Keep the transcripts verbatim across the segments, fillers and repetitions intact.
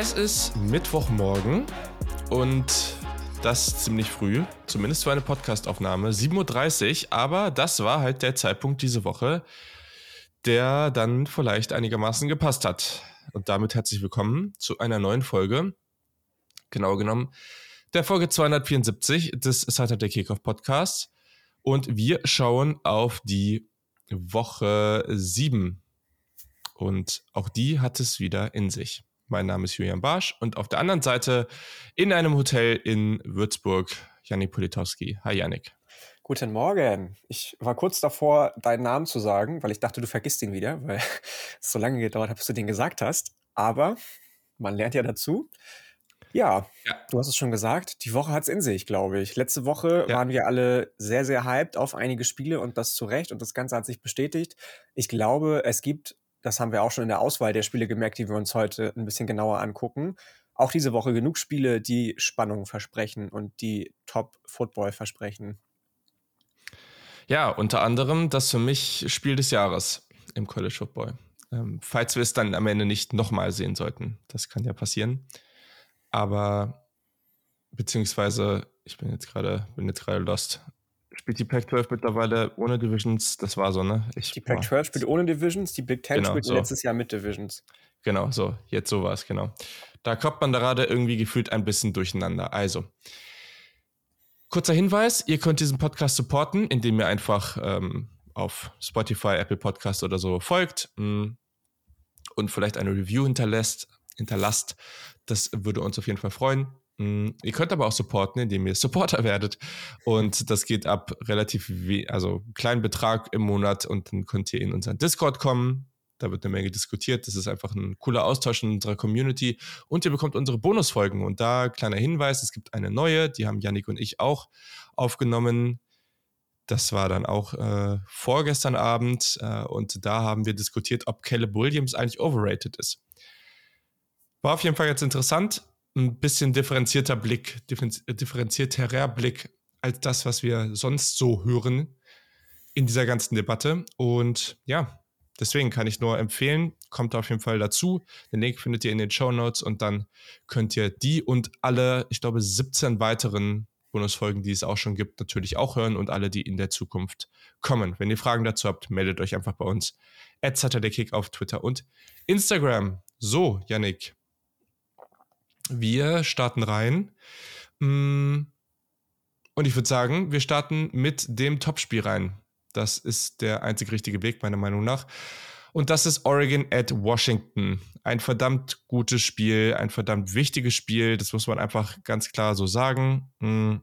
Es ist Mittwochmorgen und das ziemlich früh, zumindest für eine Podcastaufnahme, sieben Uhr dreißig, aber das war halt der Zeitpunkt diese Woche, der dann vielleicht einigermaßen gepasst hat. Und damit herzlich willkommen zu einer neuen Folge, genau genommen der Folge zweihundertvierundsiebzig des Saturday Kickoff Podcasts. Und wir schauen auf die Woche sieben. Und auch die hat es wieder in sich. Mein Name ist Julian Barsch und auf der anderen Seite in einem Hotel in Würzburg Jannik Politowski. Hi Jannik. Guten Morgen. Ich war kurz davor, deinen Namen zu sagen, weil ich dachte, du vergisst ihn wieder, weil es so lange gedauert hat, bis du den gesagt hast. Aber man lernt ja dazu. Ja, Ja. Du hast es schon gesagt, die Woche hat es in sich, glaube ich. Letzte Woche Ja. waren wir alle sehr, sehr hyped auf einige Spiele und das zu Recht und das Ganze hat sich bestätigt. Ich glaube, es gibt, das haben wir auch schon in der Auswahl der Spiele gemerkt, die wir uns heute ein bisschen genauer angucken, auch diese Woche genug Spiele, die Spannung versprechen und die Top-Football versprechen. Ja, unter anderem das für mich Spiel des Jahres im College Football. Ähm, falls wir es dann am Ende nicht nochmal sehen sollten. Das kann ja passieren. Aber, beziehungsweise, ich bin jetzt gerade bin jetzt gerade lost. Spielt die Pac zwölf mittlerweile ohne Divisions? Das war so, ne? Ich, Die Pac zwölf spielt ohne Divisions, die Big Ten Genau, spielt so. letztes Jahr mit Divisions. Genau, so, jetzt so war es, genau. Da kommt man gerade irgendwie gefühlt ein bisschen durcheinander. Also, kurzer Hinweis, ihr könnt diesen Podcast supporten, indem ihr einfach ähm, auf Spotify, Apple Podcast oder so folgt mh, und vielleicht eine Review hinterlässt, hinterlasst. Das würde uns auf jeden Fall freuen. Mh, ihr könnt aber auch supporten, indem ihr Supporter werdet. Und das geht ab relativ, we- also kleinen Betrag im Monat und dann könnt ihr in unseren Discord kommen. Da wird eine Menge diskutiert. Das ist einfach ein cooler Austausch in unserer Community. Und ihr bekommt unsere Bonusfolgen. Und da kleiner Hinweis, es gibt eine neue, die haben Jannik und ich auch aufgenommen. Das war dann auch äh, vorgestern Abend. Äh, und da haben wir diskutiert, ob Caleb Williams eigentlich overrated ist. War auf jeden Fall jetzt interessant. Ein bisschen differenzierter Blick, differenz- differenzierterer Blick als das, was wir sonst so hören in dieser ganzen Debatte. Und ja, deswegen kann ich nur empfehlen, kommt auf jeden Fall dazu. Den Link findet ihr in den Shownotes und dann könnt ihr die und alle, ich glaube, siebzehn weiteren Bonusfolgen, die es auch schon gibt, natürlich auch hören und alle, die in der Zukunft kommen. Wenn ihr Fragen dazu habt, meldet euch einfach bei uns at SaturdayKick auf Twitter und Instagram. So, Jannik, wir starten rein. Und ich würde sagen, wir starten mit dem Topspiel rein. Das ist der einzig richtige Weg, meiner Meinung nach. Und das ist Oregon at Washington. Ein verdammt gutes Spiel, ein verdammt wichtiges Spiel. Das muss man einfach ganz klar so sagen.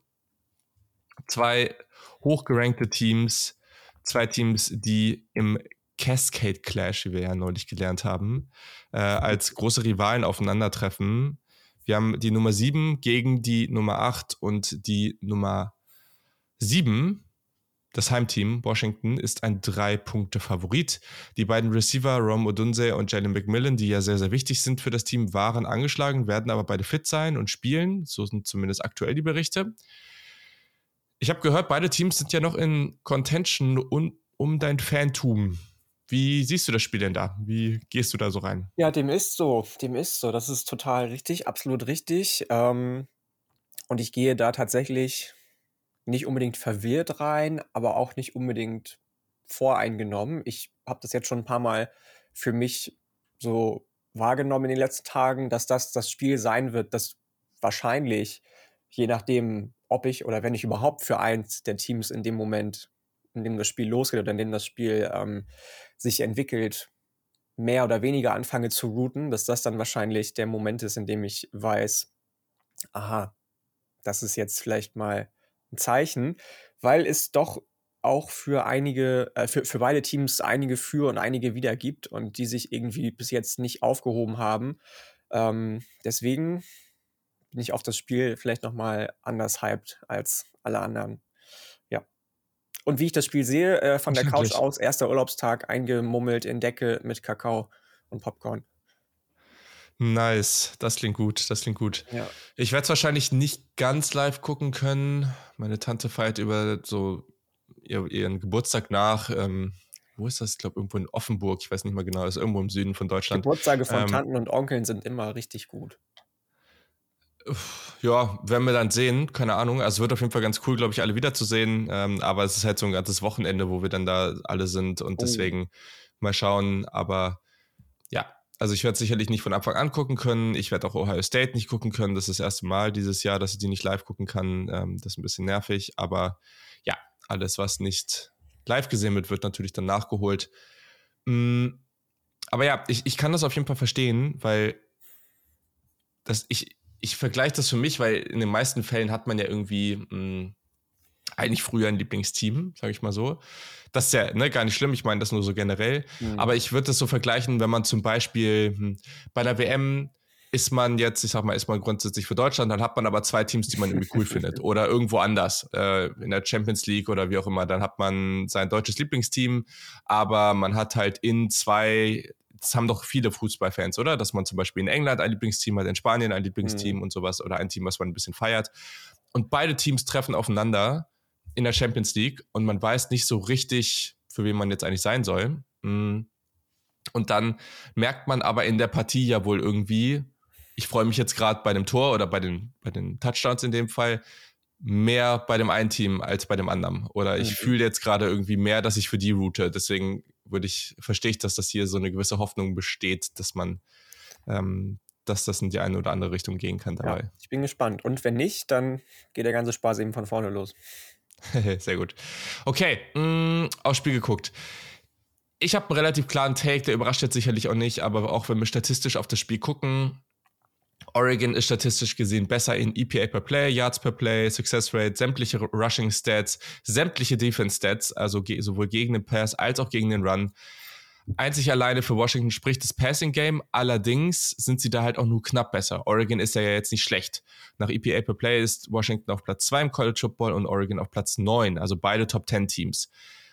Zwei hochgerankte Teams, zwei Teams, die im Cascade Clash, wie wir ja neulich gelernt haben, äh, als große Rivalen aufeinandertreffen. Wir haben die Nummer sieben gegen die Nummer acht und die Nummer sieben, das Heimteam Washington, ist ein Drei-Punkte-Favorit. Die beiden Receiver, Rome Odunze und Jalen McMillan, die ja sehr, sehr wichtig sind für das Team, waren angeschlagen, werden aber beide fit sein und spielen. So sind zumindest aktuell die Berichte. Ich habe gehört, beide Teams sind ja noch in Contention um, um dein Fantum. Wie siehst du das Spiel denn da? Wie gehst du da so rein? Ja, dem ist so, dem ist so. Das ist total richtig, absolut richtig. Ähm, und ich gehe da tatsächlich nicht unbedingt verwirrt rein, aber auch nicht unbedingt voreingenommen. Ich habe das jetzt schon ein paar Mal für mich so wahrgenommen in den letzten Tagen, dass das das Spiel sein wird, das wahrscheinlich, je nachdem, ob ich oder wenn ich überhaupt für eins der Teams in dem Moment, in dem das Spiel losgeht oder in dem das Spiel ähm, sich entwickelt, mehr oder weniger anfange zu routen, dass das dann wahrscheinlich der Moment ist, in dem ich weiß, aha, das ist jetzt vielleicht mal ein Zeichen, weil es doch auch für einige, äh, für, für beide Teams einige Für und einige Wider gibt und die sich irgendwie bis jetzt nicht aufgehoben haben. Ähm, deswegen bin ich auf das Spiel vielleicht nochmal anders hyped als alle anderen. Ja. Und wie ich das Spiel sehe, äh, von der Couch aus, erster Urlaubstag, eingemummelt in Decke mit Kakao und Popcorn. Nice, das klingt gut, das klingt gut. Ja. Ich werde es wahrscheinlich nicht ganz live gucken können. Meine Tante feiert über so ihr, ihren Geburtstag nach. Ähm, wo ist das? Ich glaube, irgendwo in Offenburg. Ich weiß nicht mal genau. Das ist irgendwo im Süden von Deutschland. Geburtstage von ähm, Tanten und Onkeln sind immer richtig gut. Ja, werden wir dann sehen, keine Ahnung. Also es wird auf jeden Fall ganz cool, glaube ich, alle wiederzusehen. Ähm, aber es ist halt so ein ganzes Wochenende, wo wir dann da alle sind und Oh. deswegen mal schauen. Aber ja, also ich werde sicherlich nicht von Anfang an gucken können. Ich werde auch Ohio State nicht gucken können. Das ist das erste Mal dieses Jahr, dass ich die nicht live gucken kann. Ähm, das ist ein bisschen nervig. Aber ja, alles, was nicht live gesehen wird, wird natürlich dann nachgeholt. Mm, aber ja, ich, ich kann das auf jeden Fall verstehen, weil das, ich, ich vergleiche das für mich, weil in den meisten Fällen hat man ja irgendwie mh, eigentlich früher ein Lieblingsteam, sage ich mal so. Das ist ja ne, gar nicht schlimm, ich meine das nur so generell. Mhm. Aber ich würde das so vergleichen, wenn man zum Beispiel hm, bei einer W M ist man jetzt, ich sag mal, ist man grundsätzlich für Deutschland, dann hat man aber zwei Teams, die man irgendwie cool findet. Oder irgendwo anders, äh, in der Champions League oder wie auch immer. Dann hat man sein deutsches Lieblingsteam, aber man hat halt in zwei, das haben doch viele Fußballfans, oder? Dass man zum Beispiel in England ein Lieblingsteam hat, in Spanien ein Lieblingsteam mhm. und sowas oder ein Team, was man ein bisschen feiert. Und beide Teams treffen aufeinander in der Champions League und man weiß nicht so richtig, für wen man jetzt eigentlich sein soll. Und dann merkt man aber in der Partie ja wohl irgendwie, ich freue mich jetzt gerade bei dem Tor oder bei den, bei den Touchdowns in dem Fall, mehr bei dem einen Team als bei dem anderen. Oder ich mhm. fühle jetzt gerade irgendwie mehr, dass ich für die route. Deswegen würde ich, verstehe ich, dass das hier so eine gewisse Hoffnung besteht, dass man, ähm, dass das in die eine oder andere Richtung gehen kann dabei. Ja, ich bin gespannt. Und wenn nicht, dann geht der ganze Spaß eben von vorne los. Sehr gut. Okay, mh, aufs Spiel geguckt. Ich habe einen relativ klaren Take, der überrascht jetzt sicherlich auch nicht, aber auch wenn wir statistisch auf das Spiel gucken, Oregon ist statistisch gesehen besser in E P A per Play, Yards per Play, Success Rate, sämtliche Rushing Stats, sämtliche Defense Stats, also ge- sowohl gegen den Pass als auch gegen den Run. Einzig alleine für Washington spricht das Passing Game, allerdings sind sie da halt auch nur knapp besser. Oregon ist ja jetzt nicht schlecht. Nach E P A per Play ist Washington auf Platz zwei im College Football und Oregon auf Platz neun, also beide Top zehn Teams.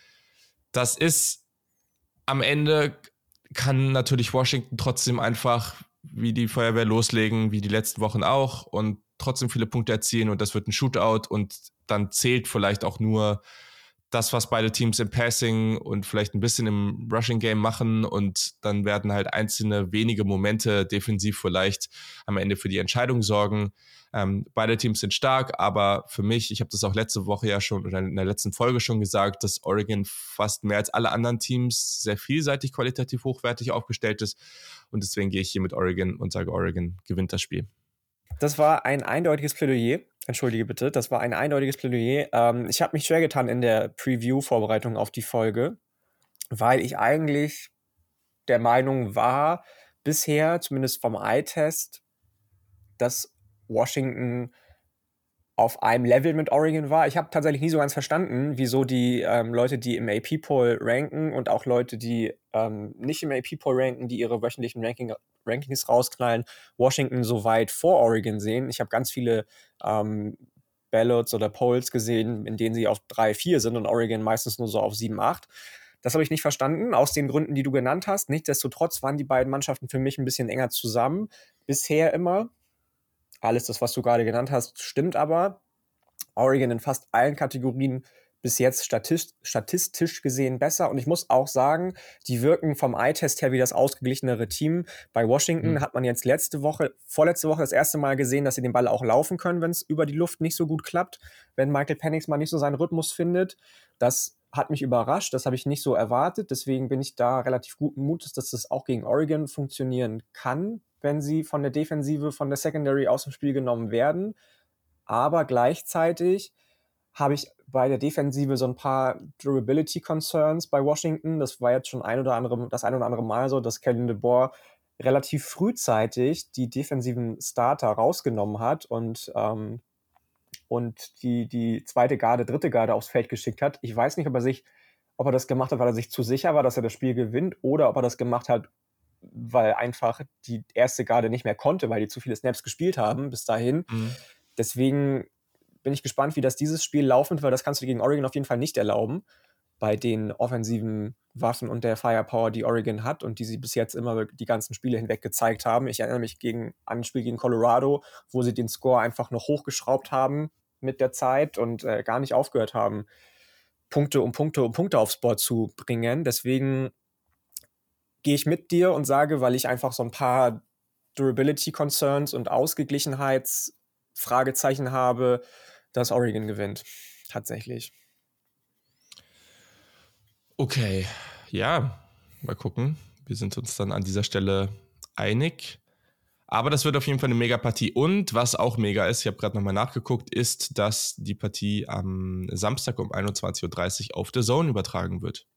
Das ist am Ende, kann natürlich Washington trotzdem einfach wie die Feuerwehr loslegen, wie die letzten Wochen auch und trotzdem viele Punkte erzielen und das wird ein Shootout und dann zählt vielleicht auch nur das, was beide Teams im Passing und vielleicht ein bisschen im Rushing-Game machen und dann werden halt einzelne wenige Momente defensiv vielleicht am Ende für die Entscheidung sorgen. Ähm, beide Teams sind stark, aber für mich, ich habe das auch letzte Woche ja schon oder in der letzten Folge schon gesagt, dass Oregon fast mehr als alle anderen Teams sehr vielseitig qualitativ hochwertig aufgestellt ist und deswegen gehe ich hier mit Oregon und sage, Oregon gewinnt das Spiel. Das war ein eindeutiges Plädoyer. Entschuldige bitte, das war ein eindeutiges Plädoyer. Ähm, ich habe mich schwer getan in der Preview-Vorbereitung auf die Folge, weil ich eigentlich der Meinung war, bisher, zumindest vom Eye-Test, dass Washington auf einem Level mit Oregon war. Ich habe tatsächlich nie so ganz verstanden, wieso die ähm, Leute, die im A P-Poll ranken und auch Leute, die ähm, nicht im A P-Poll ranken, die ihre wöchentlichen Ranking, Rankings rausknallen, Washington so weit vor Oregon sehen. Ich habe ganz viele ähm, Ballots oder Polls gesehen, in denen sie auf drei, vier sind und Oregon meistens nur so auf sieben, acht. Das habe ich nicht verstanden, aus den Gründen, die du genannt hast. Nichtsdestotrotz waren die beiden Mannschaften für mich ein bisschen enger zusammen. Bisher immer. Alles das, was du gerade genannt hast, stimmt aber. Oregon in fast allen Kategorien bis jetzt statist- statistisch gesehen besser. Und ich muss auch sagen, die wirken vom Eye-Test her wie das ausgeglichenere Team. Bei Washington mhm. hat man jetzt letzte Woche, vorletzte Woche das erste Mal gesehen, dass sie den Ball auch laufen können, wenn es über die Luft nicht so gut klappt, wenn Michael Penix mal nicht so seinen Rhythmus findet. Das hat mich überrascht, das habe ich nicht so erwartet. Deswegen bin ich da relativ guten Mutes, dass das auch gegen Oregon funktionieren kann, wenn sie von der Defensive, von der Secondary aus dem Spiel genommen werden. Aber gleichzeitig habe ich bei der Defensive so ein paar Durability-Concerns bei Washington. Das war jetzt schon ein oder andere, das ein oder andere Mal so, dass Kellen DeBoer relativ frühzeitig die defensiven Starter rausgenommen hat und, ähm, und die, die zweite Garde, dritte Garde aufs Feld geschickt hat. Ich weiß nicht, ob er sich, ob er das gemacht hat, weil er sich zu sicher war, dass er das Spiel gewinnt, oder ob er das gemacht hat, weil einfach die erste Garde nicht mehr konnte, weil die zu viele Snaps gespielt haben bis dahin. Mhm. Deswegen bin ich gespannt, wie das dieses Spiel laufen wird, weil das kannst du gegen Oregon auf jeden Fall nicht erlauben, bei den offensiven Waffen und der Firepower, die Oregon hat und die sie bis jetzt immer die ganzen Spiele hinweg gezeigt haben. Ich erinnere mich gegen, an ein Spiel gegen Colorado, wo sie den Score einfach noch hochgeschraubt haben mit der Zeit und äh, gar nicht aufgehört haben, Punkte um Punkte um Punkte aufs Board zu bringen. Deswegen gehe ich mit dir und sage, weil ich einfach so ein paar Durability-Concerns und Ausgeglichenheits- Fragezeichen habe, dass Oregon gewinnt. Tatsächlich. Okay, ja, mal gucken. Wir sind uns dann an dieser Stelle einig. Aber das wird auf jeden Fall eine Mega-Partie. Und was auch mega ist, ich habe gerade nochmal nachgeguckt, ist, dass die Partie am Samstag um einundzwanzig Uhr dreißig auf The Zone übertragen wird.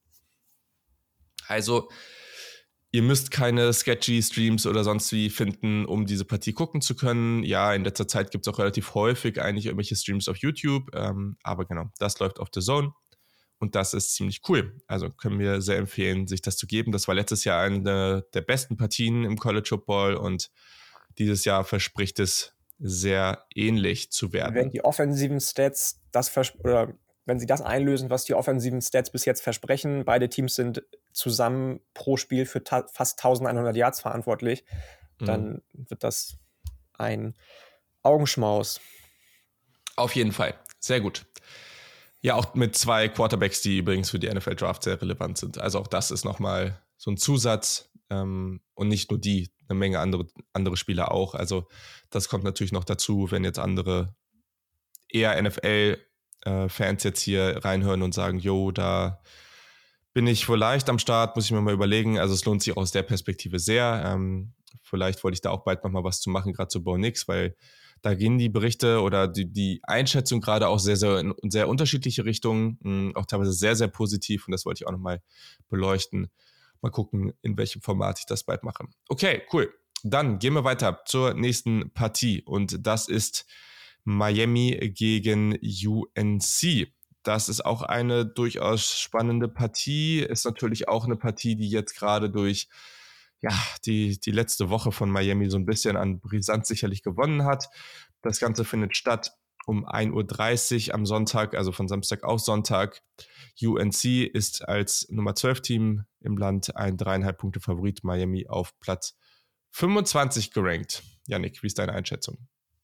Also, ihr müsst keine sketchy Streams oder sonst wie finden, um diese Partie gucken zu können. Ja, in letzter Zeit gibt es auch relativ häufig eigentlich irgendwelche Streams auf YouTube. Ähm, aber genau, das läuft auf The Zone. Und das ist ziemlich cool. Also können wir sehr empfehlen, sich das zu geben. Das war letztes Jahr eine der besten Partien im College Football und dieses Jahr verspricht es sehr ähnlich zu werden. Wenn die offensiven Stats das vers- oder wenn sie das einlösen, was die offensiven Stats bis jetzt versprechen, beide Teams sind zusammen pro Spiel für ta- fast eintausendeinhundert Yards verantwortlich, mhm. dann wird das ein Augenschmaus. Auf jeden Fall. Sehr gut. Ja, auch mit zwei Quarterbacks, die übrigens für die N F L-Draft sehr relevant sind. Also auch das ist nochmal so ein Zusatz ähm, und nicht nur die, eine Menge andere, andere Spieler auch. Also das kommt natürlich noch dazu, wenn jetzt andere eher N F L-Fans jetzt hier reinhören und sagen, jo, da bin ich vielleicht am Start, muss ich mir mal überlegen. Also es lohnt sich aus der Perspektive sehr. Ähm, vielleicht wollte ich da auch bald nochmal was zu machen, gerade zu Bo Nix, weil da gehen die Berichte oder die, die Einschätzung gerade auch sehr, sehr in sehr unterschiedliche Richtungen, mh, auch teilweise sehr, sehr positiv und das wollte ich auch nochmal beleuchten. Mal gucken, in welchem Format ich das bald mache. Okay, cool. Dann gehen wir weiter zur nächsten Partie und das ist Miami gegen U N C. Das ist auch eine durchaus spannende Partie, ist natürlich auch eine Partie, die jetzt gerade durch ja, die, die letzte Woche von Miami so ein bisschen an Brisanz sicherlich gewonnen hat. Das Ganze findet statt um ein Uhr dreißig am Sonntag, also von Samstag auf Sonntag. U N C ist als Nummer zwölf Team im Land ein dreieinhalb Punkte Favorit, Miami auf Platz fünfundzwanzig gerankt. Yannick, wie ist deine Einschätzung?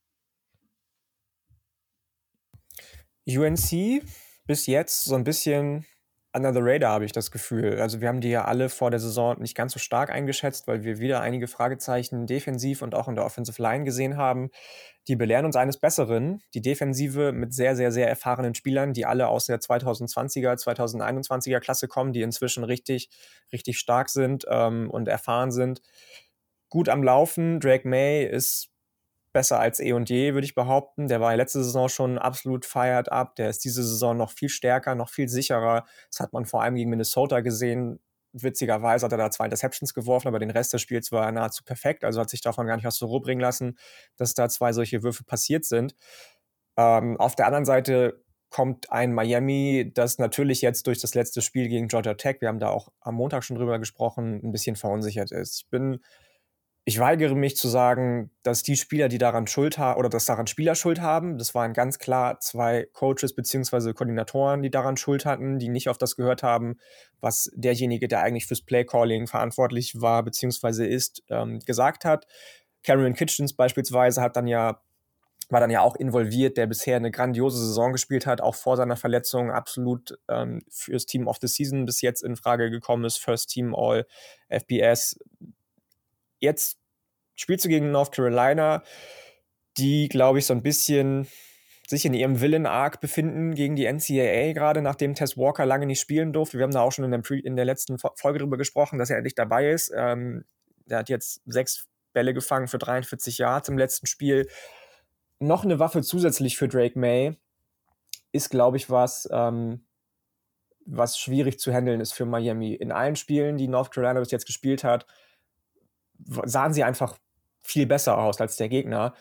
U N C bis jetzt so ein bisschen under the radar, habe ich das Gefühl. Also wir haben die ja alle vor der Saison nicht ganz so stark eingeschätzt, weil wir wieder einige Fragezeichen defensiv und auch in der Offensive Line gesehen haben. Die belehren uns eines Besseren. Die Defensive mit sehr, sehr, sehr erfahrenen Spielern, die alle aus der zweitausendzwanziger, zweitausendeinundzwanziger Klasse kommen, die inzwischen richtig, richtig stark sind ähm, und erfahren sind. Gut am Laufen. Drake May ist besser als eh und je, würde ich behaupten. Der war letzte Saison schon absolut fired up. Der ist diese Saison noch viel stärker, noch viel sicherer. Das hat man vor allem gegen Minnesota gesehen. Witzigerweise hat er da zwei Interceptions geworfen, aber den Rest des Spiels war er nahezu perfekt. Also hat sich davon gar nicht was zur Ruhe bringen lassen, dass da zwei solche Würfe passiert sind. Ähm, auf der anderen Seite kommt ein Miami, das natürlich jetzt durch das letzte Spiel gegen Georgia Tech, wir haben da auch am Montag schon drüber gesprochen, ein bisschen verunsichert ist. Ich bin Ich weigere mich zu sagen, dass die Spieler, die daran Schuld haben, oder dass daran Spieler Schuld haben. Das waren ganz klar zwei Coaches beziehungsweise Koordinatoren, die daran Schuld hatten, die nicht auf das gehört haben, was derjenige, der eigentlich fürs Playcalling verantwortlich war beziehungsweise ist, ähm, gesagt hat. Cameron Kitchens beispielsweise hat dann ja war dann ja auch involviert, der bisher eine grandiose Saison gespielt hat, auch vor seiner Verletzung absolut ähm, fürs Team of the Season bis jetzt in Frage gekommen ist, First Team All F B S. Jetzt spielst du gegen North Carolina, die, glaube ich, so ein bisschen sich in ihrem Willen-Arc befinden gegen die N C A A, gerade nachdem Tess Walker lange nicht spielen durfte. Wir haben da auch schon in der, Pre- in der letzten Folge drüber gesprochen, dass er endlich dabei ist. Ähm, der hat jetzt sechs Bälle gefangen für dreiundvierzig Yards im letzten Spiel. Noch eine Waffe zusätzlich für Drake May ist, glaube ich, was, ähm, was schwierig zu handeln ist für Miami. In allen Spielen, die North Carolina bis jetzt gespielt hat, sahen sie einfach viel besser aus als der Gegner,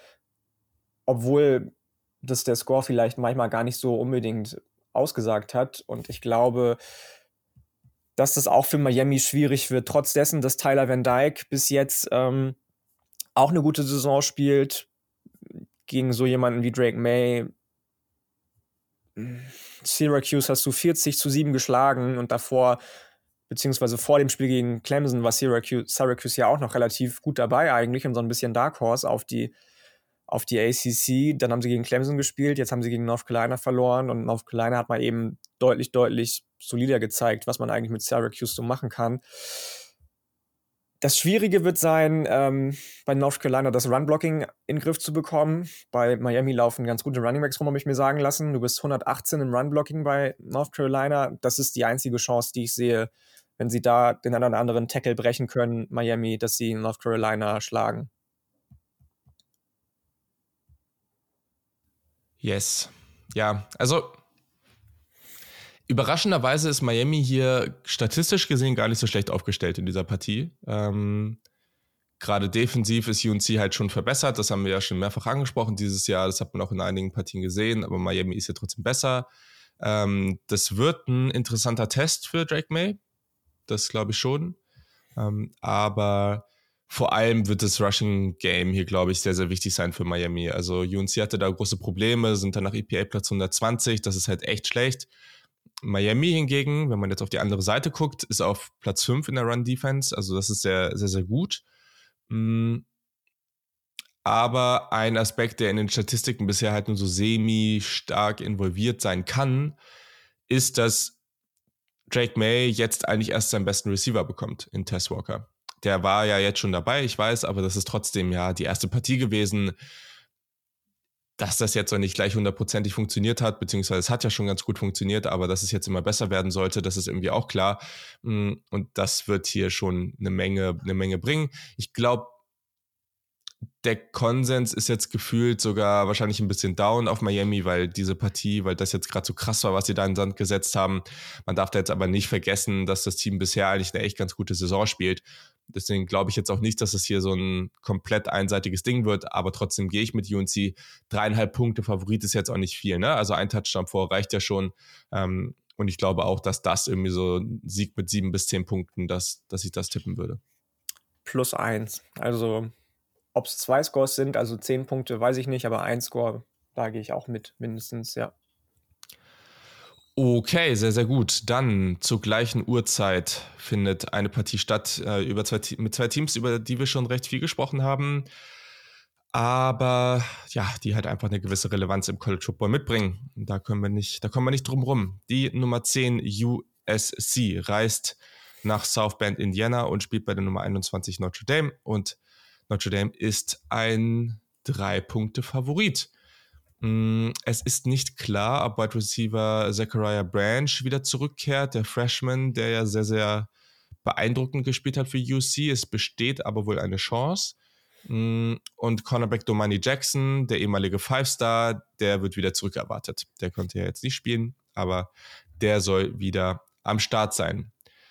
obwohl das der Score vielleicht manchmal gar nicht so unbedingt ausgesagt hat. Und ich glaube, dass das auch für Miami schwierig wird, trotz dessen, dass Tyler Van Dyke bis jetzt ähm, auch eine gute Saison spielt, gegen so jemanden wie Drake May. Syracuse hast du vierzig zu sieben geschlagen und davor beziehungsweise vor dem Spiel gegen Clemson war Syracuse, Syracuse ja auch noch relativ gut dabei eigentlich und so ein bisschen Dark Horse auf die, auf die A C C. Dann haben sie gegen Clemson gespielt, jetzt haben sie gegen North Carolina verloren und North Carolina hat man eben deutlich, deutlich solider gezeigt, was man eigentlich mit Syracuse so machen kann. Das Schwierige wird sein, ähm, bei North Carolina das Run-Blocking in den Griff zu bekommen. Bei Miami laufen ganz gute Runningbacks rum, habe ich mir sagen lassen. Du bist hundertachtzehn im Run-Blocking bei North Carolina. Das ist die einzige Chance, die ich sehe, wenn sie da den einen oder anderen Tackle brechen können, Miami, dass sie North Carolina schlagen. Yes. Ja, also überraschenderweise ist Miami hier statistisch gesehen gar nicht so schlecht aufgestellt in dieser Partie. Ähm, Gerade defensiv ist U N C halt schon verbessert. Das haben wir ja schon mehrfach angesprochen dieses Jahr. Das hat man auch in einigen Partien gesehen. Aber Miami ist ja trotzdem besser. Ähm, das wird ein interessanter Test für Drake May. Das glaube ich schon. Ähm, aber vor allem wird das Rushing Game hier, glaube ich, sehr, sehr wichtig sein für Miami. Also U N C hatte da große Probleme, sind dann nach E P A Platz hundertzwanzig. Das ist halt echt schlecht. Miami hingegen, wenn man jetzt auf die andere Seite guckt, ist auf Platz fünf in der Run-Defense. Also das ist sehr, sehr, sehr gut. Aber ein Aspekt, der in den Statistiken bisher halt nur so semi-stark involviert sein kann, ist, dass Drake May jetzt eigentlich erst seinen besten Receiver bekommt in Tess Walker. Der war ja jetzt schon dabei, ich weiß, aber das ist trotzdem ja die erste Partie gewesen. Dass das jetzt noch nicht gleich hundertprozentig funktioniert hat, beziehungsweise es hat ja schon ganz gut funktioniert, aber dass es jetzt immer besser werden sollte, das ist irgendwie auch klar. Und das wird hier schon eine Menge, eine Menge bringen. Ich glaube, der Konsens ist jetzt gefühlt sogar wahrscheinlich ein bisschen down auf Miami, weil diese Partie, weil das jetzt gerade so krass war, was sie da in den Sand gesetzt haben. Man darf da jetzt aber nicht vergessen, dass das Team bisher eigentlich eine echt ganz gute Saison spielt. Deswegen glaube ich jetzt auch nicht, dass es hier so ein komplett einseitiges Ding wird, aber trotzdem gehe ich mit U N C. Dreieinhalb Punkte Favorit ist jetzt auch nicht viel, ne? Also ein Touchdown vor reicht ja schon. Ähm, und ich glaube auch, dass das irgendwie so ein Sieg mit sieben bis zehn Punkten, dass, dass ich das tippen würde. Plus eins. Also ob es zwei Scores sind, also zehn Punkte, weiß ich nicht, aber ein Score, da gehe ich auch mit, mindestens, ja. Okay, sehr, sehr gut. Dann zur gleichen Uhrzeit findet eine Partie statt äh, über zwei, mit zwei Teams, über die wir schon recht viel gesprochen haben. Aber ja, die halt einfach eine gewisse Relevanz im College Football mitbringen. Da können wir nicht, da kommen wir nicht drum rum. Die Nummer zehn U S C reist nach South Bend, Indiana und spielt bei der Nummer einundzwanzig Notre Dame. Und Notre Dame ist ein Drei-Punkte-Favorit. Es ist nicht klar, ob Wide Receiver Zachariah Branch wieder zurückkehrt, der Freshman, der ja sehr, sehr beeindruckend gespielt hat für U S C. Es besteht aber wohl eine Chance. Und Cornerback Domani Jackson, der ehemalige Five-Star, der wird wieder zurückerwartet. Der konnte ja jetzt nicht spielen, aber der soll wieder am Start sein.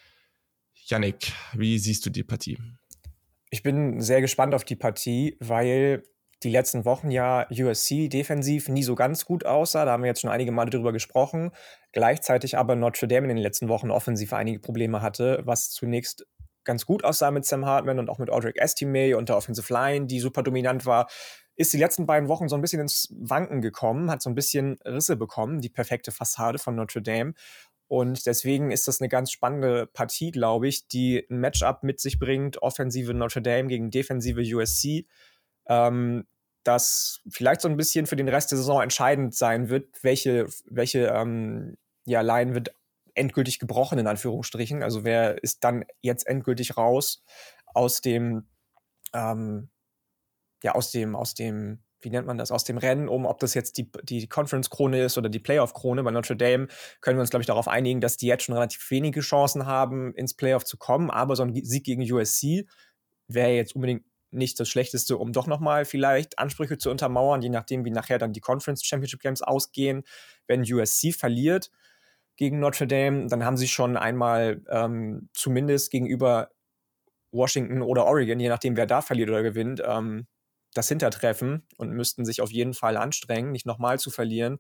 Yannick, wie siehst du die Partie? Ich bin sehr gespannt auf die Partie, weil die letzten Wochen ja U S C defensiv nie so ganz gut aussah. Da haben wir jetzt schon einige Male drüber gesprochen. Gleichzeitig aber Notre Dame in den letzten Wochen offensiv einige Probleme hatte, was zunächst ganz gut aussah mit Sam Hartman und auch mit Audric Estime und der Offensive Line, die super dominant war, ist die letzten beiden Wochen so ein bisschen ins Wanken gekommen, hat so ein bisschen Risse bekommen, die perfekte Fassade von Notre Dame. Und deswegen ist das eine ganz spannende Partie, glaube ich, die ein Matchup mit sich bringt, offensive Notre Dame gegen defensive U S C, ähm, das vielleicht so ein bisschen für den Rest der Saison entscheidend sein wird, welche, welche ähm, ja, Line wird endgültig gebrochen, in Anführungsstrichen. Also wer ist dann jetzt endgültig raus aus dem, ähm, ja, aus dem, aus dem, wie nennt man das, aus dem Rennen um, ob das jetzt die, die Conference-Krone ist oder die Playoff-Krone. Bei Notre Dame können wir uns, glaube ich, darauf einigen, dass die jetzt schon relativ wenige Chancen haben, ins Playoff zu kommen. Aber so ein Sieg gegen U S C wäre jetzt unbedingt nicht das Schlechteste, um doch nochmal vielleicht Ansprüche zu untermauern, je nachdem, wie nachher dann die Conference Championship Games ausgehen. Wenn U S C verliert gegen Notre Dame, dann haben sie schon einmal ähm, zumindest gegenüber Washington oder Oregon, je nachdem, wer da verliert oder gewinnt, ähm, das Hintertreffen und müssten sich auf jeden Fall anstrengen, nicht nochmal zu verlieren.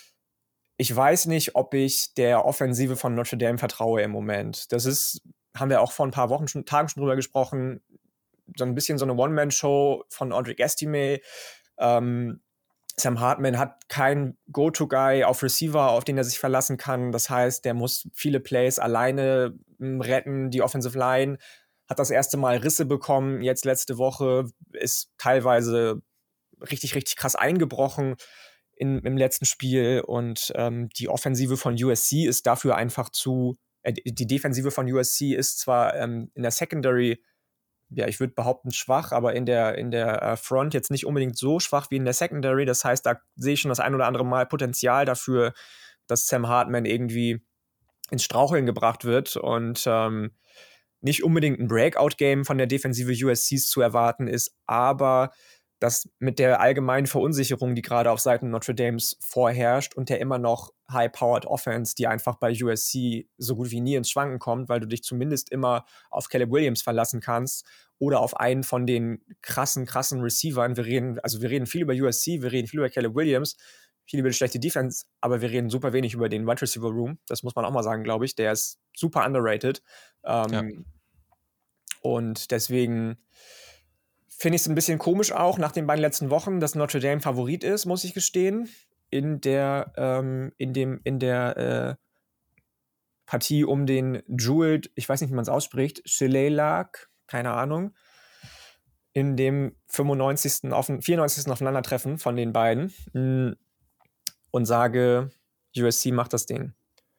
Ich weiß nicht, ob ich der Offensive von Notre Dame vertraue im Moment. Das ist, haben wir auch vor ein paar Wochen schon, Tagen schon drüber gesprochen, so ein bisschen so eine One-Man-Show von Audric Estime. Ähm, Sam Hartman hat keinen Go-To-Guy auf Receiver, auf den er sich verlassen kann. Das heißt, der muss viele Plays alleine retten. Die Offensive Line hat das erste Mal Risse bekommen. Jetzt letzte Woche ist teilweise richtig, richtig krass eingebrochen in, im letzten Spiel. Und ähm, die Offensive von U S C ist dafür einfach zu, äh, die Defensive von U S C ist zwar ähm, in der Secondary ja, ich würde behaupten schwach, aber in der, in der äh, Front jetzt nicht unbedingt so schwach wie in der Secondary. Das heißt, da sehe ich schon das ein oder andere Mal Potenzial dafür, dass Sam Hartman irgendwie ins Straucheln gebracht wird und ähm, nicht unbedingt ein Breakout-Game von der Defensive U S Cs zu erwarten ist, aber dass mit der allgemeinen Verunsicherung, die gerade auf Seiten Notre Dames vorherrscht und der immer noch high-powered Offense, die einfach bei U S C so gut wie nie ins Schwanken kommt, weil du dich zumindest immer auf Caleb Williams verlassen kannst oder auf einen von den krassen, krassen Receivern. Wir reden, also wir reden viel über U S C, wir reden viel über Caleb Williams, viel über die schlechte Defense, aber wir reden super wenig über den Wide Receiver Room. Das muss man auch mal sagen, glaube ich. Der ist super underrated. Ähm, Ja. Und deswegen finde ich es ein bisschen komisch auch nach den beiden letzten Wochen, dass Notre Dame Favorit ist, muss ich gestehen, in der, ähm, in dem, in der äh, Partie um den Jeweled, ich weiß nicht, wie man es ausspricht, Shillelagh, keine Ahnung, in dem fünfundneunzigsten Auf, vierundneunzigsten Aufeinandertreffen von den beiden mh, und sage, U S C macht das Ding.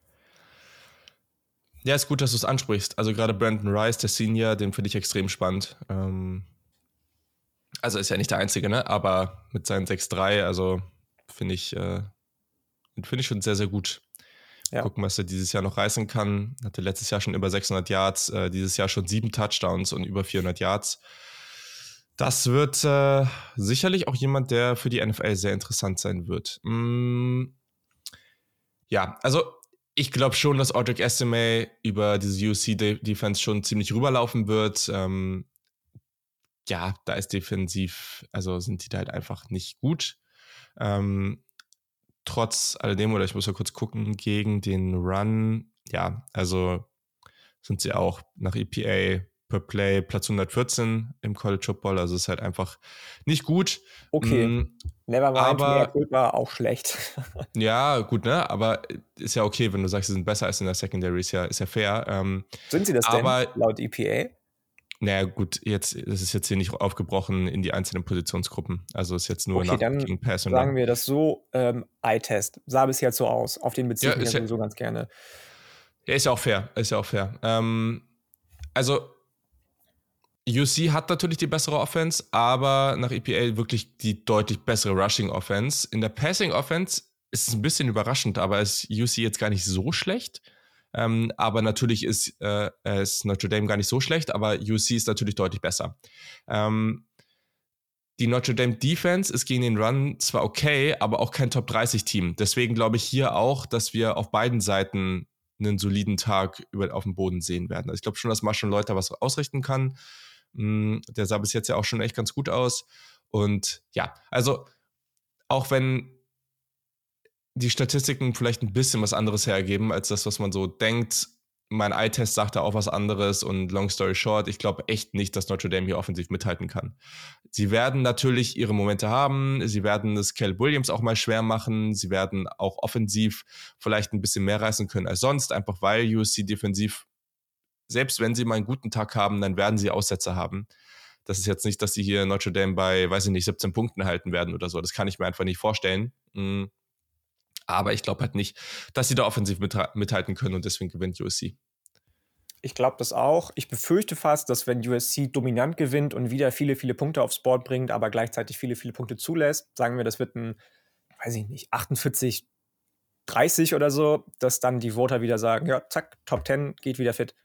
Ja, ist gut, dass du es ansprichst. Also gerade Brandon Rice, der Senior, den finde ich extrem spannend. Ähm, also ist ja nicht der Einzige, ne? Aber mit seinen sechs drei, also finde ich, äh, finde ich schon sehr, sehr gut. Ja. Gucken, was er dieses Jahr noch reißen kann. Hatte letztes Jahr schon über sechshundert Yards, äh, dieses Jahr schon sieben Touchdowns und über vierhundert Yards. Das wird äh, sicherlich auch jemand, der für die N F L sehr interessant sein wird. Mm, ja, also ich glaube schon, dass Audric Estime über diese U S C-Defense schon ziemlich rüberlaufen wird. Ähm, ja, da ist defensiv, also sind die da halt einfach nicht gut. Ähm, trotz alledem, oder ich muss mal kurz gucken, gegen den Run, ja, also sind sie auch nach E P A per Play Platz hundertvierzehn im College Football, also ist halt einfach nicht gut. Okay, mm, nevermind, aber mehr Culpa auch schlecht. ja, gut, ne, aber ist ja okay, wenn du sagst, sie sind besser als in der Secondary, ist ja, ist ja fair. Ähm, Sind sie das aber, denn, laut E P A? naja, gut, jetzt das ist jetzt hier nicht aufgebrochen in die einzelnen Positionsgruppen. Also ist jetzt nur Okay, nach dann gegen Pass und sagen Run. wir das so, ähm, Eye-Test. Sah bisher so aus. Auf den beziehe Ja, ich mich ist ja ja, sowieso ganz gerne. ja, ist ja auch fair, ist ja auch fair. Ähm, also U C hat natürlich die bessere Offense, aber nach E P A wirklich die deutlich bessere Rushing-Offense. In der Passing-Offense ist es ein bisschen überraschend, aber ist U C jetzt gar nicht so schlecht. Ähm, aber natürlich ist, äh, ist Notre Dame gar nicht so schlecht, aber U C ist natürlich deutlich besser. Ähm, die Notre Dame Defense ist gegen den Run zwar okay, aber auch kein Top dreißig Team. Deswegen glaube ich hier auch, dass wir auf beiden Seiten einen soliden Tag über, auf dem Boden sehen werden. Also ich glaube schon, dass Marshall Leuter was ausrichten kann. Der sah bis jetzt ja auch schon echt ganz gut aus. Und ja, also auch wenn die Statistiken vielleicht ein bisschen was anderes hergeben, als das, was man so denkt, mein Eye-Test sagt da auch was anderes und long story short, ich glaube echt nicht, dass Notre Dame hier offensiv mithalten kann. Sie werden natürlich ihre Momente haben, sie werden es Caleb Williams auch mal schwer machen, sie werden auch offensiv vielleicht ein bisschen mehr reißen können als sonst, einfach weil U S C defensiv, selbst wenn sie mal einen guten Tag haben, dann werden sie Aussetzer haben. Das ist jetzt nicht, dass sie hier Notre Dame bei, weiß ich nicht, siebzehn Punkten halten werden oder so. Das kann ich mir einfach nicht vorstellen. Aber ich glaube halt nicht, dass sie da offensiv mithalten können und deswegen gewinnt U S C. Ich glaube das auch. Ich befürchte fast, dass wenn U S C dominant gewinnt und wieder viele, viele Punkte aufs Board bringt, aber gleichzeitig viele, viele Punkte zulässt, sagen wir, das wird ein, weiß ich nicht, achtundvierzig dreißig oder so, dass dann die Voter wieder sagen, ja, zack, Top zehn geht wieder fit.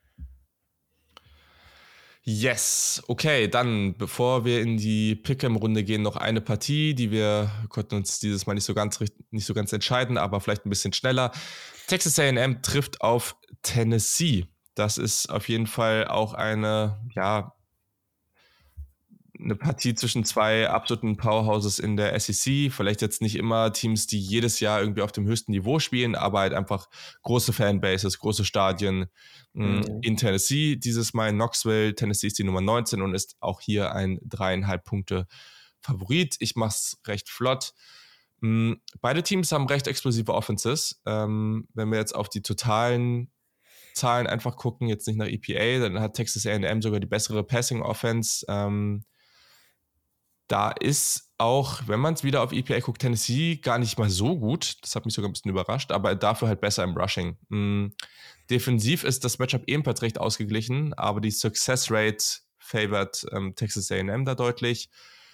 Yes, okay, dann, bevor wir in die Pick'em-Runde gehen, noch eine Partie, die wir konnten uns dieses Mal nicht so ganz nicht so ganz entscheiden, aber vielleicht ein bisschen schneller. Texas A and M trifft auf Tennessee. Das ist auf jeden Fall auch eine, ja, eine Partie zwischen zwei absoluten Powerhouses in der S E C. Vielleicht jetzt nicht immer Teams, die jedes Jahr irgendwie auf dem höchsten Niveau spielen, aber halt einfach große Fanbases, große Stadien. Mhm. In Tennessee, dieses Mal in Knoxville. Tennessee ist die Nummer neunzehn und ist auch hier ein dreieinhalb Punkte Favorit. Ich mach's recht flott. Beide Teams haben recht explosive Offenses. Wenn wir jetzt auf die totalen Zahlen einfach gucken, jetzt nicht nach E P A, dann hat Texas A and M sogar die bessere Passing-Offense. Ähm, da ist auch, wenn man es wieder auf E P A guckt, Tennessee gar nicht mal so gut. Das hat mich sogar ein bisschen überrascht, aber dafür halt besser im Rushing. Mhm. Defensiv ist das Matchup ebenfalls recht ausgeglichen, aber die Success Rate favored ähm, Texas A and M da deutlich.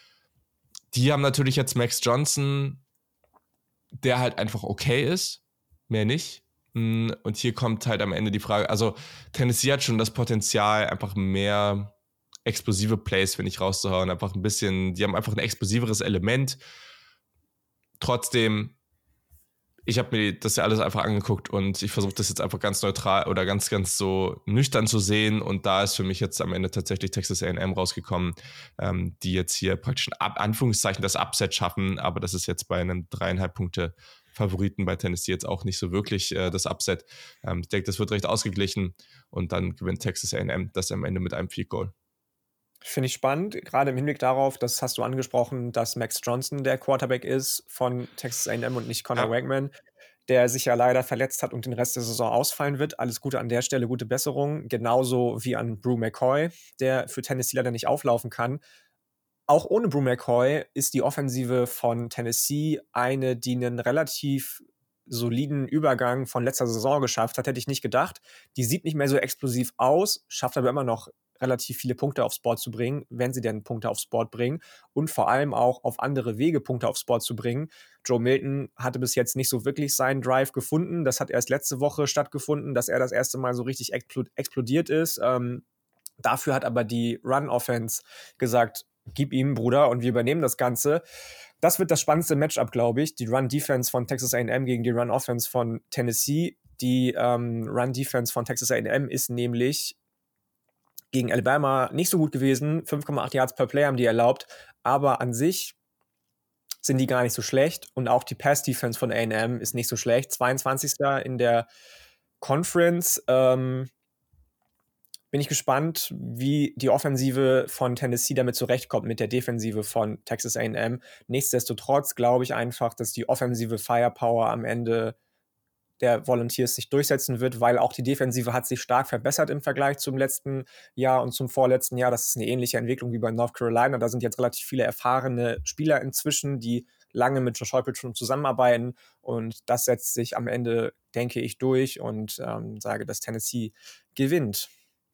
Die haben natürlich jetzt Max Johnson, der halt einfach okay ist, mehr nicht. Und hier kommt halt am Ende die Frage, also Tennessee hat schon das Potenzial, einfach mehr explosive Plays, finde ich, rauszuhauen. Einfach ein bisschen, die haben einfach ein explosiveres Element. Trotzdem, ich habe mir das ja alles einfach angeguckt und ich versuche das jetzt einfach ganz neutral oder ganz, ganz so nüchtern zu sehen. Und da ist für mich jetzt am Ende tatsächlich Texas A and M rausgekommen, ähm, die jetzt hier praktisch in Ab- Anführungszeichen das Upset schaffen. Aber das ist jetzt bei einem dreieinhalb Punkte Favoriten bei Tennessee jetzt auch nicht so wirklich äh, das Upset. Ähm, ich denke, das wird recht ausgeglichen und dann gewinnt Texas A and M das am Ende mit einem Field Goal. Finde ich spannend, gerade im Hinblick darauf, das hast du angesprochen, dass Max Johnson der Quarterback ist von Texas A and M und nicht Conor Ja. Wegman, der sich ja leider verletzt hat und den Rest der Saison ausfallen wird. Alles Gute an der Stelle, gute Besserung. Genauso wie an Brew McCoy, der für Tennessee leider nicht auflaufen kann. Auch ohne Brew McCoy ist die Offensive von Tennessee eine, die einen relativ soliden Übergang von letzter Saison geschafft hat, hätte ich nicht gedacht. Die sieht nicht mehr so explosiv aus, schafft aber immer noch relativ viele Punkte aufs Board zu bringen, wenn sie denn Punkte aufs Board bringen und vor allem auch auf andere Wege Punkte aufs Board zu bringen. Joe Milton hatte bis jetzt nicht so wirklich seinen Drive gefunden. Das hat erst letzte Woche stattgefunden, dass er das erste Mal so richtig explodiert ist. Ähm, dafür hat aber die Run-Offense gesagt, gib ihm, Bruder, und wir übernehmen das Ganze. Das wird das spannendste Matchup, glaube ich. Die Run-Defense von Texas A and M gegen die Run-Offense von Tennessee. Die ähm, Run-Defense von Texas A and M ist nämlich gegen Alabama nicht so gut gewesen. fünf Komma acht Yards per Play haben die erlaubt. Aber an sich sind die gar nicht so schlecht. Und auch die Pass-Defense von A and M ist nicht so schlecht. zweiundzwanzigster in der Conference. Ähm, bin ich gespannt, wie die Offensive von Tennessee damit zurechtkommt mit der Defensive von Texas A and M. Nichtsdestotrotz glaube ich einfach, dass die offensive Firepower am Ende der Volunteers sich durchsetzen wird, weil auch die Defensive hat sich stark verbessert im Vergleich zum letzten Jahr und zum vorletzten Jahr. Das ist eine ähnliche Entwicklung wie bei North Carolina. Da sind jetzt relativ viele erfahrene Spieler inzwischen, die lange mit Josh Heupel schon zusammenarbeiten und das setzt sich am Ende, denke ich, durch und ähm, sage, dass Tennessee gewinnt.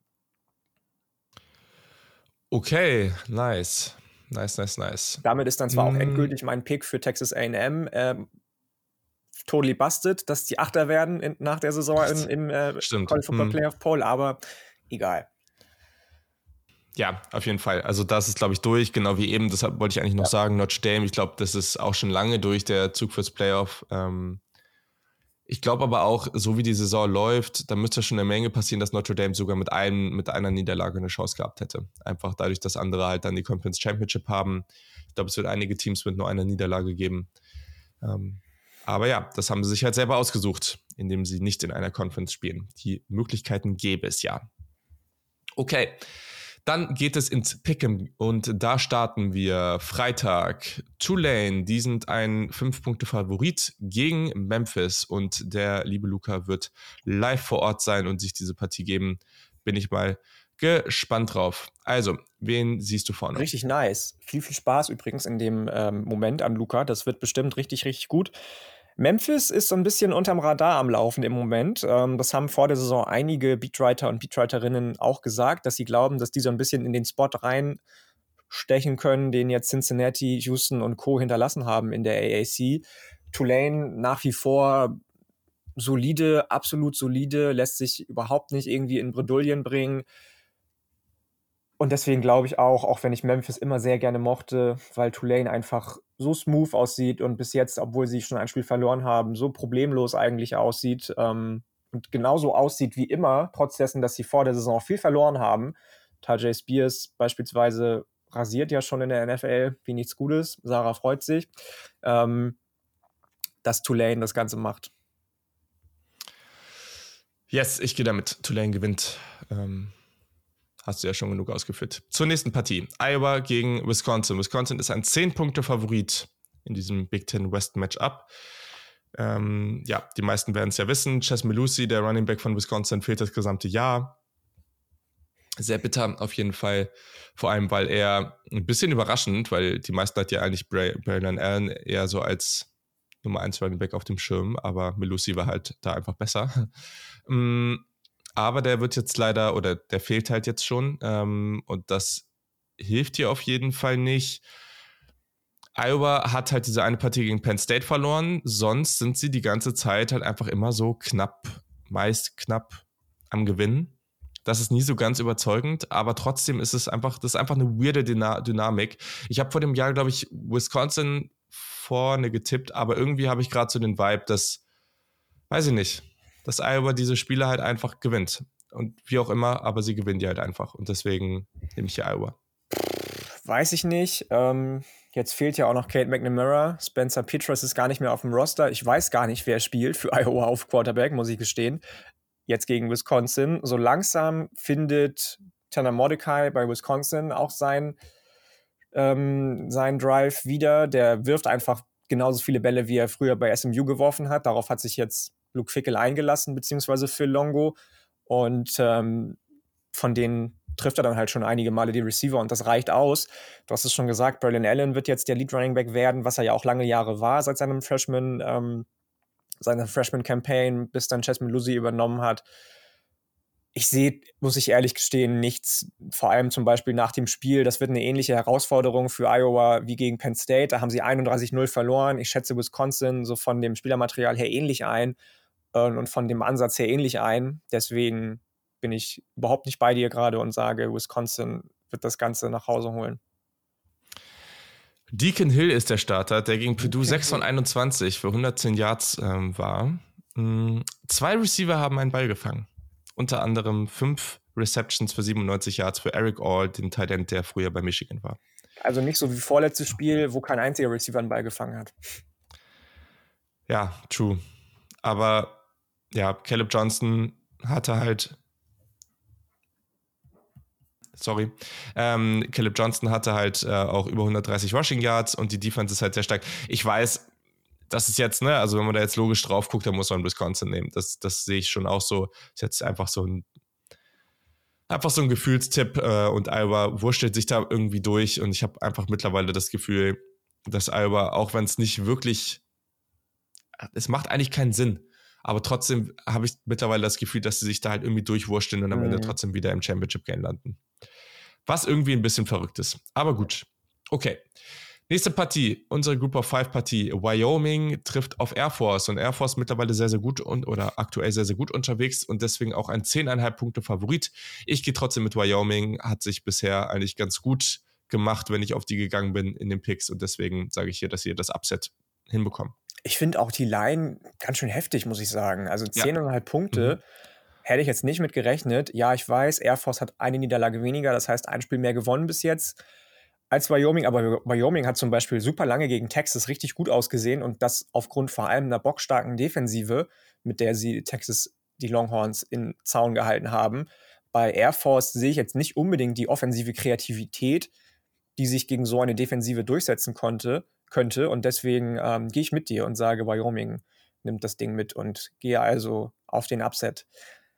Okay, nice. Nice, nice, nice. Damit ist dann zwar mm. auch endgültig mein Pick für Texas A and M ähm, totally busted, dass die Achter werden in, nach der Saison in, im äh, College Football hm. Playoff Poll, aber egal. Ja, auf jeden Fall. Also das ist, glaube ich, durch, genau wie eben, deshalb wollte ich eigentlich noch ja. sagen, Notre Dame, ich glaube, das ist auch schon lange durch, der Zug fürs Playoff. Ähm, ich glaube aber auch, so wie die Saison läuft, da müsste schon eine Menge passieren, dass Notre Dame sogar mit, einem, mit einer Niederlage eine Chance gehabt hätte. Einfach dadurch, dass andere halt dann die Conference Championship haben. Ich glaube, es wird einige Teams mit nur einer Niederlage geben. Ähm, Aber ja, das haben sie sich halt selber ausgesucht, indem sie nicht in einer Conference spielen. Die Möglichkeiten gäbe es ja. Okay, dann geht es ins Pick'em und da starten wir Freitag. Tulane, die sind ein fünf Punkte Favorit gegen Memphis und der liebe Luca wird live vor Ort sein und sich diese Partie geben. Bin ich mal gespannt drauf. Also, wen siehst du vorne? Richtig nice. Viel, viel Spaß übrigens in dem ähm, Moment an Luca. Das wird bestimmt richtig, richtig gut. Memphis ist so ein bisschen unterm Radar am Laufen im Moment. Ähm, das haben vor der Saison einige Beatwriter und Beatwriterinnen auch gesagt, dass sie glauben, dass die so ein bisschen in den Spot reinstechen können, den jetzt Cincinnati, Houston und Co. hinterlassen haben in der A A C. Tulane nach wie vor solide, absolut solide, lässt sich überhaupt nicht irgendwie in Bredouillen bringen. Und deswegen glaube ich auch, auch wenn ich Memphis immer sehr gerne mochte, weil Tulane einfach so smooth aussieht und bis jetzt, obwohl sie schon ein Spiel verloren haben, so problemlos eigentlich aussieht ähm, und genauso aussieht wie immer, trotz dessen, dass sie vor der Saison viel verloren haben. Tajay Spears beispielsweise rasiert ja schon in der N F L wie nichts Gutes. Sarah freut sich, ähm, dass Tulane das Ganze macht. Yes, ich gehe damit. Tulane gewinnt. Ähm Hast du ja schon genug ausgeführt. Zur nächsten Partie. Iowa gegen Wisconsin. Wisconsin ist ein zehn Punkte Favorit in diesem Big Ten West Matchup. Ähm, ja, die meisten werden es ja wissen. Chaz Mellusi, der Running Back von Wisconsin, fehlt das gesamte Jahr. Sehr bitter auf jeden Fall. Vor allem, weil er ein bisschen überraschend, weil die meisten hat ja eigentlich Bray- Braylon Allen eher so als Nummer eins Running Back auf dem Schirm, aber Mellusi war halt da einfach besser. aber der wird jetzt leider, oder der fehlt halt jetzt schon. Ähm, und das hilft hier auf jeden Fall nicht. Iowa hat halt diese eine Partie gegen Penn State verloren, sonst sind sie die ganze Zeit halt einfach immer so knapp, meist knapp am Gewinnen. Das ist nie so ganz überzeugend, aber trotzdem ist es einfach, das ist einfach eine weirde Dyna- Dynamik. Ich habe vor dem Jahr, glaube ich, Wisconsin vorne getippt, aber irgendwie habe ich gerade so den Vibe, dass, weiß ich nicht, dass Iowa diese Spiele halt einfach gewinnt. Und wie auch immer, aber sie gewinnen die halt einfach. Und deswegen nehme ich hier Iowa. Weiß ich nicht. Ähm, jetzt fehlt ja auch noch Kate McNamara. Spencer Petras ist gar nicht mehr auf dem Roster. Ich weiß gar nicht, wer spielt für Iowa auf Quarterback, muss ich gestehen. Jetzt gegen Wisconsin. So langsam findet Tanner Mordecai bei Wisconsin auch sein, ähm, seinen Drive wieder. Der wirft einfach genauso viele Bälle, wie er früher bei S M U geworfen hat. Darauf hat sich jetzt Luke Fickell eingelassen, beziehungsweise Phil Longo. Und ähm, von denen trifft er dann halt schon einige Male die Receiver und das reicht aus. Du hast es schon gesagt, Braylon Allen wird jetzt der Lead Running Back werden, was er ja auch lange Jahre war seit seinem Freshman, ähm, seiner Freshman-Campaign, bis dann Chesman Lucy übernommen hat. Ich sehe, muss ich ehrlich gestehen, nichts, vor allem zum Beispiel nach dem Spiel. Das wird eine ähnliche Herausforderung für Iowa wie gegen Penn State. Da haben sie einunddreißig null verloren. Ich schätze Wisconsin so von dem Spielermaterial her ähnlich ein äh, und von dem Ansatz her ähnlich ein. Deswegen bin ich überhaupt nicht bei dir gerade und sage, Wisconsin wird das Ganze nach Hause holen. Deacon Hill ist der Starter, der gegen Purdue okay. sechs von einundzwanzig für hundertzehn Yards ähm, war. Mhm. Zwei Receiver haben einen Ball gefangen. Unter anderem fünf Receptions für siebenundneunzig Yards für Eric All, den Tight End, der früher bei Michigan war. Also nicht so wie vorletztes Spiel, wo kein einziger Receiver einen Ball gefangen hat. Ja, true. Aber ja, Caleb Johnson hatte halt Sorry. Ähm, Caleb Johnson hatte halt äh, auch über hundertdreißig Rushing Yards und die Defense ist halt sehr stark. Ich weiß, das ist jetzt, ne, also wenn man da jetzt logisch drauf guckt, dann muss man Wisconsin nehmen. Das, das sehe ich schon auch so. Ist jetzt einfach so ein einfach so ein Gefühlstipp äh, und Iowa wurschtelt sich da irgendwie durch und ich habe einfach mittlerweile das Gefühl, dass Iowa, auch wenn es nicht wirklich, es macht eigentlich keinen Sinn, aber trotzdem habe ich mittlerweile das Gefühl, dass sie sich da halt irgendwie durchwursteln und am mhm. Ende trotzdem wieder im Championship-Game landen. Was irgendwie ein bisschen verrückt ist. Aber gut. Okay. Nächste Partie. Unsere Group of Five Partie. Wyoming trifft auf Air Force. Und Air Force mittlerweile sehr, sehr gut und oder aktuell sehr, sehr gut unterwegs und deswegen auch ein zehn Komma fünf Punkte Favorit. Ich gehe trotzdem mit Wyoming. Hat sich bisher eigentlich ganz gut gemacht, wenn ich auf die gegangen bin in den Picks. Und deswegen sage ich hier, dass ihr das Upset hinbekommen. Ich finde auch die Line ganz schön heftig, muss ich sagen. Also zehn Komma fünf Punkte. Mhm. Hätte ich jetzt nicht mit gerechnet. Ja, ich weiß, Air Force hat eine Niederlage weniger, das heißt ein Spiel mehr gewonnen bis jetzt als Wyoming. Aber Wyoming hat zum Beispiel super lange gegen Texas richtig gut ausgesehen und das aufgrund vor allem einer bockstarken Defensive, mit der sie Texas, die Longhorns, in Zaun gehalten haben. Bei Air Force sehe ich jetzt nicht unbedingt die offensive Kreativität, die sich gegen so eine Defensive durchsetzen konnte, könnte. Und deswegen ähm, gehe ich mit dir und sage, Wyoming nimmt das Ding mit und gehe also auf den Upset.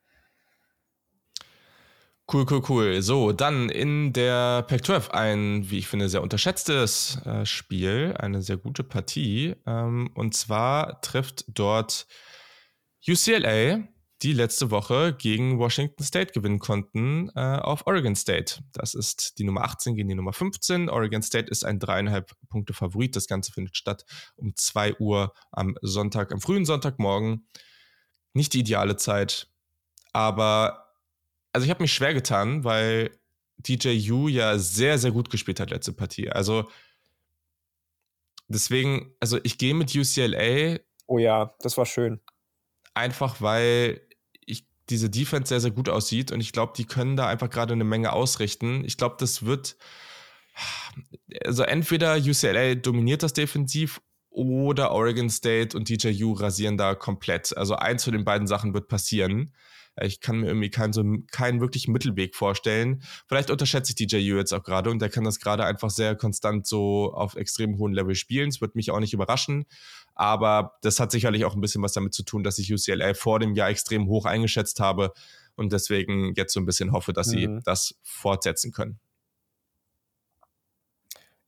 Cool, cool, cool. So, dann in der Pac zwölf ein, wie ich finde, sehr unterschätztes äh, Spiel, eine sehr gute Partie. Ähm, und zwar trifft dort U C L A, die letzte Woche gegen Washington State gewinnen konnten, äh, auf Oregon State. Das ist die Nummer achtzehn gegen die Nummer fünfzehn. Oregon State ist ein dreieinhalb Punkte Favorit. Das Ganze findet statt um zwei Uhr am Sonntag, am frühen Sonntagmorgen. Nicht die ideale Zeit, aber also ich habe mich schwer getan, weil D J U ja sehr, sehr gut gespielt hat letzte Partie. Also deswegen, also ich gehe mit U C L A. Oh ja, das war schön. Einfach, weil ich diese Defense sehr, sehr gut aussieht und ich glaube, die können da einfach gerade eine Menge ausrichten. Ich glaube, das wird, also entweder U C L A dominiert das defensiv oder Oregon State und D J U rasieren da komplett. Also eins von den beiden Sachen wird passieren. Ich kann mir irgendwie keinen, so, keinen wirklichen Mittelweg vorstellen. Vielleicht unterschätze ich D J U jetzt auch gerade und der kann das gerade einfach sehr konstant so auf extrem hohem Level spielen. Es wird mich auch nicht überraschen, aber das hat sicherlich auch ein bisschen was damit zu tun, dass ich U C L A vor dem Jahr extrem hoch eingeschätzt habe und deswegen jetzt so ein bisschen hoffe, dass mhm. sie das fortsetzen können. Ja,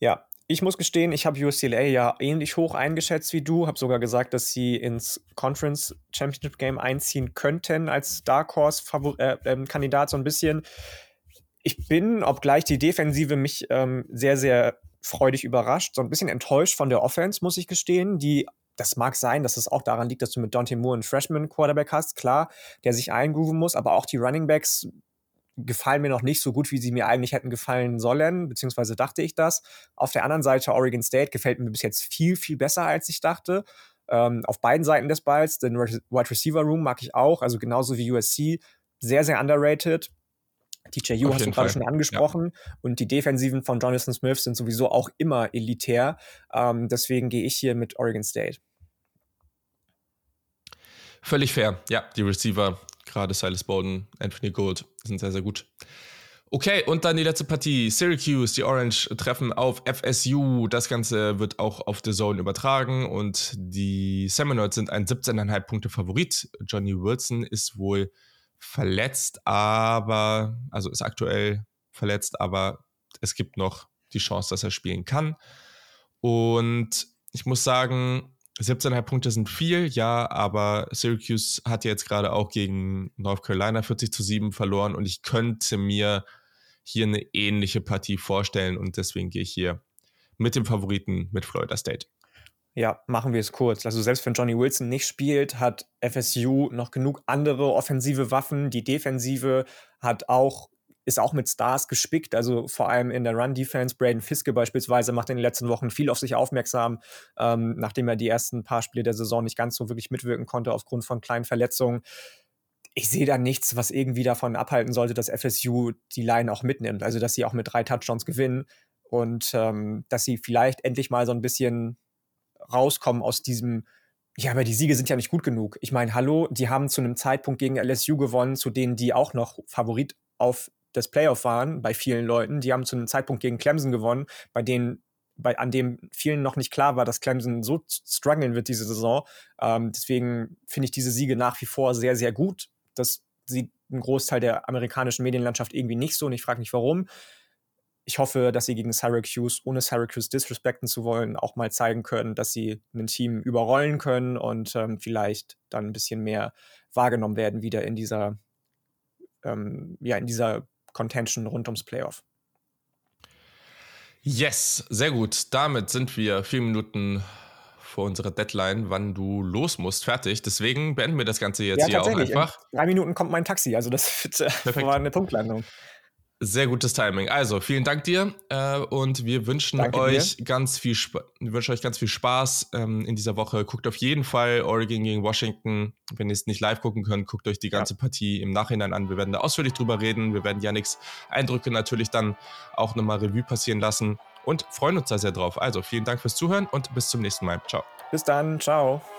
Ich muss gestehen, ich habe U C L A ja ähnlich hoch eingeschätzt wie du, habe sogar gesagt, dass sie ins Conference Championship Game einziehen könnten als Dark Horse Favor- äh, ähm, Kandidat so ein bisschen. Ich bin, obgleich die Defensive mich ähm, sehr, sehr freudig überrascht, so ein bisschen enttäuscht von der Offense, muss ich gestehen. Die, das mag sein, dass es auch daran liegt, dass du mit Dante Moore einen Freshman-Quarterback hast, klar, der sich eingrooven muss, aber auch die Running Backs gefallen mir noch nicht so gut, wie sie mir eigentlich hätten gefallen sollen, beziehungsweise dachte ich das. Auf der anderen Seite, Oregon State gefällt mir bis jetzt viel, viel besser, als ich dachte. Ähm, auf beiden Seiten des Balls, den Wide Receiver Room mag ich auch, also genauso wie U S C, sehr, sehr underrated. T J U Auf hast du jeden gerade Fall. schon angesprochen, ja. Und die Defensiven von Jonathan Smith sind sowieso auch immer elitär. Ähm, deswegen gehe ich hier mit Oregon State. Völlig fair. Ja, die Receiver, gerade Silas Bowden, Anthony Gould, sind sehr, sehr gut. Okay, und dann die letzte Partie. Syracuse, die Orange treffen auf F S U. Das Ganze wird auch auf The Zone übertragen und die Seminoles sind ein siebzehn Komma fünf Punkte Favorit. Johnny Wilson ist wohl verletzt, aber, also ist aktuell verletzt, aber es gibt noch die Chance, dass er spielen kann. Und ich muss sagen, siebzehn Komma fünf Punkte sind viel, ja, aber Syracuse hat jetzt gerade auch gegen North Carolina vierzig zu sieben verloren und ich könnte mir hier eine ähnliche Partie vorstellen und deswegen gehe ich hier mit dem Favoriten mit Florida State. Ja, machen wir es kurz. Also selbst wenn Johnny Wilson nicht spielt, hat F S U noch genug andere offensive Waffen. Die Defensive hat auch, ist auch mit Stars gespickt, also vor allem in der Run-Defense. Braden Fiske beispielsweise macht in den letzten Wochen viel auf sich aufmerksam, ähm, nachdem er die ersten paar Spiele der Saison nicht ganz so wirklich mitwirken konnte aufgrund von kleinen Verletzungen. Ich sehe da nichts, was irgendwie davon abhalten sollte, dass F S U die Line auch mitnimmt. Also dass sie auch mit drei Touchdowns gewinnen und ähm, dass sie vielleicht endlich mal so ein bisschen rauskommen aus diesem, ja, aber die Siege sind ja nicht gut genug. Ich meine, hallo, die haben zu einem Zeitpunkt gegen L S U gewonnen, zu denen die auch noch Favorit auf das Playoff waren, bei vielen Leuten. Die haben zu einem Zeitpunkt gegen Clemson gewonnen, bei denen, bei, an dem vielen noch nicht klar war, dass Clemson so strugglen wird diese Saison. Ähm, deswegen finde ich diese Siege nach wie vor sehr, sehr gut. Das sieht ein Großteil der amerikanischen Medienlandschaft irgendwie nicht so und ich frage mich, warum. Ich hoffe, dass sie gegen Syracuse, ohne Syracuse disrespekten zu wollen, auch mal zeigen können, dass sie ein Team überrollen können und ähm, vielleicht dann ein bisschen mehr wahrgenommen werden wieder in dieser, ähm, ja, in dieser Contention rund ums Playoff. Yes, sehr gut. Damit sind wir vier Minuten vor unserer Deadline, wann du los musst, fertig. Deswegen beenden wir das Ganze jetzt ja, hier auch einfach. In drei Minuten kommt mein Taxi, also das wird, war eine Punktlandung. Sehr gutes Timing. Also, vielen Dank dir äh, und wir wünschen Danke euch dir. ganz viel Sp- wir wünschen euch ganz viel Spaß ähm, in dieser Woche. Guckt auf jeden Fall Oregon gegen Washington. Wenn ihr es nicht live gucken könnt, guckt euch die ganze ja. Partie im Nachhinein an. Wir werden da ausführlich drüber reden. Wir werden Yannicks Eindrücke natürlich dann auch nochmal Revue passieren lassen und freuen uns da sehr drauf. Also, vielen Dank fürs Zuhören und bis zum nächsten Mal. Ciao. Bis dann. Ciao.